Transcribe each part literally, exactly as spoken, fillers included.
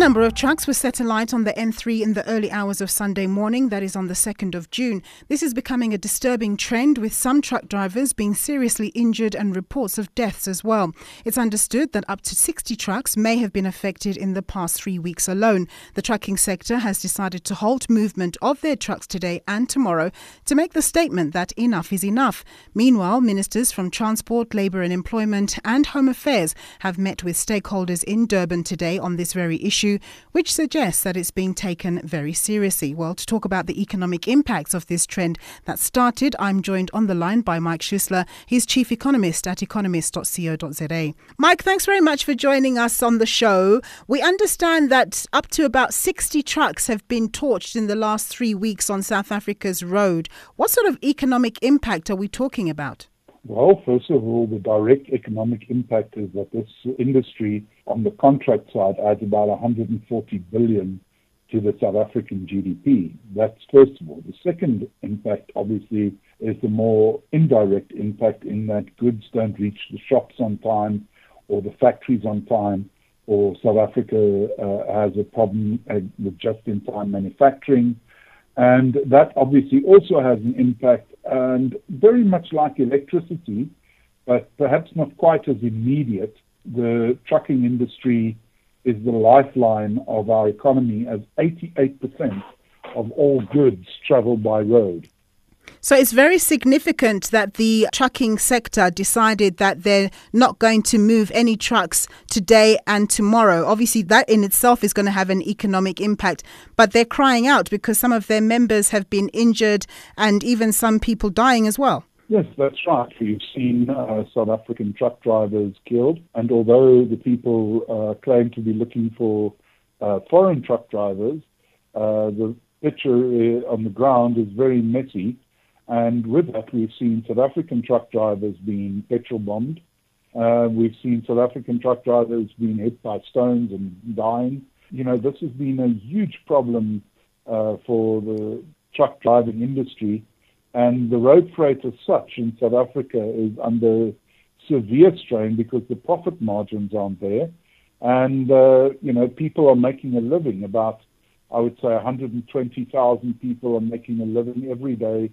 number of trucks were set alight on the N three in the early hours of Sunday morning, that is on the second of June. This is becoming a disturbing trend, with some truck drivers being seriously injured and reports of deaths as well. It's understood that up to sixty trucks may have been affected in the past three weeks alone. The trucking sector has decided to halt movement of their trucks today and tomorrow to make the statement that enough is enough. Meanwhile, ministers from Transport, Labour and Employment and Home Affairs have met with stakeholders in Durban today on this very issue. issue, which suggests that it's being taken very seriously. Well, to talk about the economic impacts of this trend that started, I'm joined on the line by Mike Schuessler. He's Chief Economist at economist dot co dot za. Mike, thanks very much for joining us on the show. We understand that up to about sixty trucks have been torched in the last three weeks on South Africa's road. What sort of economic impact are we talking about? Well, first of all, the direct economic impact is that this industry on the contract side adds about one hundred forty billion to the South African G D P. That's first of all. The second impact, obviously, is the more indirect impact in that goods don't reach the shops on time or the factories on time, or South Africa uh, has a problem uh, with just-in-time manufacturing. And that obviously also has an impact, and very much like electricity, but perhaps not quite as immediate. The trucking industry is the lifeline of our economy, as eighty-eight percent of all goods travel by road. So it's very significant that the trucking sector decided that they're not going to move any trucks today and tomorrow. Obviously, that in itself is going to have an economic impact, but they're crying out because some of their members have been injured and even some people dying as well. Yes, that's right. You've seen uh, South African truck drivers killed, and although the people uh, claim to be looking for uh, foreign truck drivers, uh, the picture on the ground is very messy. And with that, we've seen South African truck drivers being petrol bombed. Uh, we've seen South African truck drivers being hit by stones and dying. You know, this has been a huge problem uh, for the truck driving industry. And the road freight as such in South Africa is under severe strain because the profit margins aren't there. And, uh, you know, people are making a living. About, I would say, one hundred twenty thousand people are making a living every day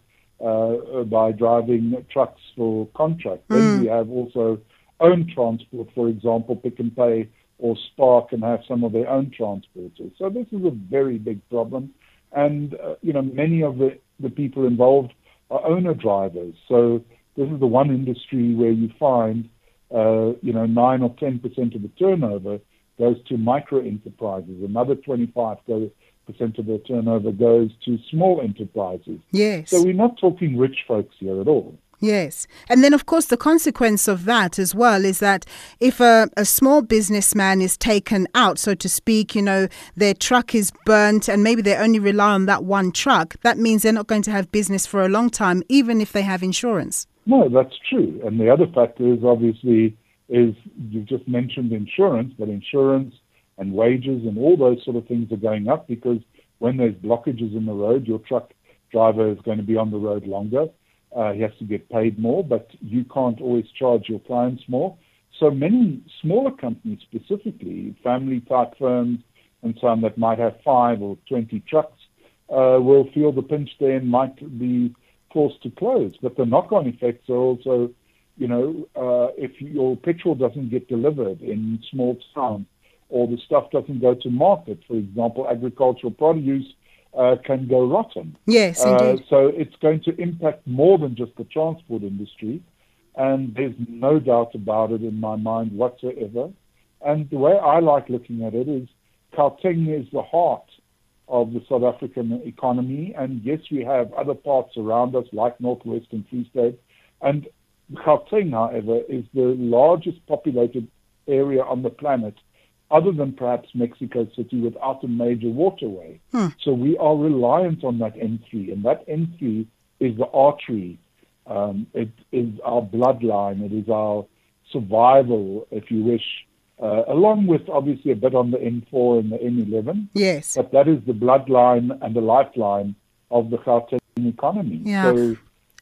Uh, by driving trucks for contract. Mm. Then we have also own transport, for example, Pick n Pay or Spark, and have some of their own transporters. So this is a very big problem. And, uh, you know, many of the, the people involved are owner drivers. So this is the one industry where you find, uh, you know, nine or ten percent of the turnover goes to micro enterprises. Another twenty-five goes percent of their turnover goes to small enterprises. Yes. So we're not talking rich folks here at all. Yes. And then, of course, the consequence of that as well is that if a, a small businessman is taken out, so to speak, you know, their truck is burnt and maybe they only rely on that one truck, that means they're not going to have business for a long time, even if they have insurance. No, that's true. And the other factor is obviously is you've just mentioned insurance, but insurance and wages and all those sort of things are going up because when there's blockages in the road, your truck driver is going to be on the road longer. Uh, he has to get paid more, but you can't always charge your clients more. So many smaller companies, specifically family-type firms and some that might have five or twenty trucks, uh, will feel the pinch there and might be forced to close. But the knock-on effects are also, you know, uh, if your petrol doesn't get delivered in small towns, or the stuff doesn't go to market. For example, agricultural produce uh, can go rotten. Yes, indeed. Uh, so it's going to impact more than just the transport industry, and there's no doubt about it in my mind whatsoever. And the way I like looking at it is Gauteng is the heart of the South African economy, and yes, we have other parts around us like Northwest and Free State, and Gauteng, however, is the largest populated area on the planet, other than perhaps Mexico City, without a major waterway. Hmm. So we are reliant on that N three, and that N three is the artery. Um, it is our bloodline. It is our survival, if you wish, uh, along with obviously a bit on the N four and the N eleven. Yes. But that is the bloodline and the lifeline of the Gauteng economy. Yeah. So,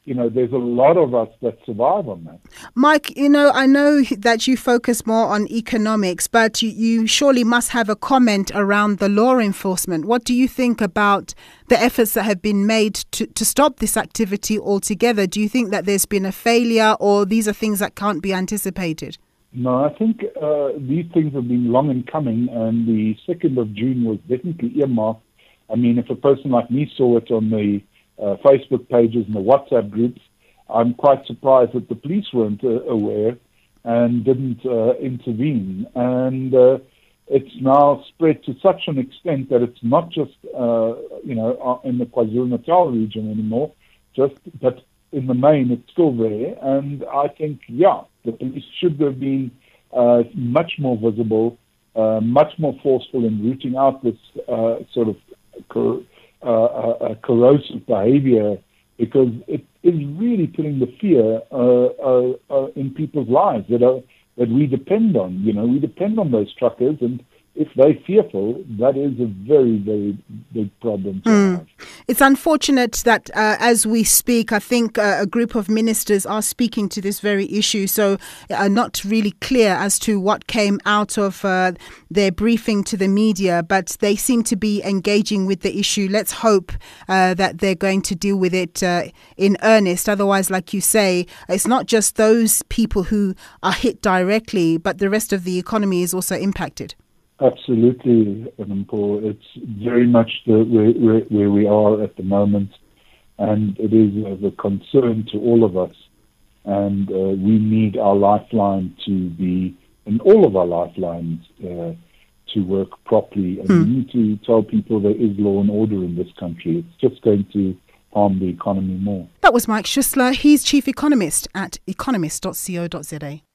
you know, there's a lot of us that survive on that. Mike, you know, I know that you focus more on economics, but you, you surely must have a comment around the law enforcement. What do you think about the efforts that have been made to, to stop this activity altogether? Do you think that there's been a failure, or these are things that can't be anticipated? No, I think uh, these things have been long in coming, and the second of June was definitely earmarked. I mean, if a person like me saw it on the uh, Facebook pages and the WhatsApp groups, I'm quite surprised that the police weren't uh, aware and didn't uh, intervene. And uh, it's now spread to such an extent that it's not just, uh, you know, in the KwaZulu-Natal region anymore, just but in the main, it's still there. And I think, yeah, the police should have been uh, much more visible, uh, much more forceful in rooting out this uh, sort of cor- uh, uh, corrosive behavior, because it is really putting the fear uh, uh, uh, in people's lives that are that we depend on. You know, we depend on those truckers, and if they're fearful, that is a very, very big problem to mm. have. It's unfortunate that uh, as we speak, I think uh, a group of ministers are speaking to this very issue, so are not really clear as to what came out of uh, their briefing to the media, but they seem to be engaging with the issue. Let's hope uh, that they're going to deal with it uh, in earnest. Otherwise, like you say, it's not just those people who are hit directly, but the rest of the economy is also impacted. Absolutely, Paul. It's very much the, where, where, where we are at the moment, and it is of a concern to all of us. And uh, we need our lifeline to be, and all of our lifelines, uh, to work properly. And hmm. we need to tell people there is law and order in this country. It's just going to harm the economy more. That was Mike Schuessler. He's Chief Economist at economist dot co dot za.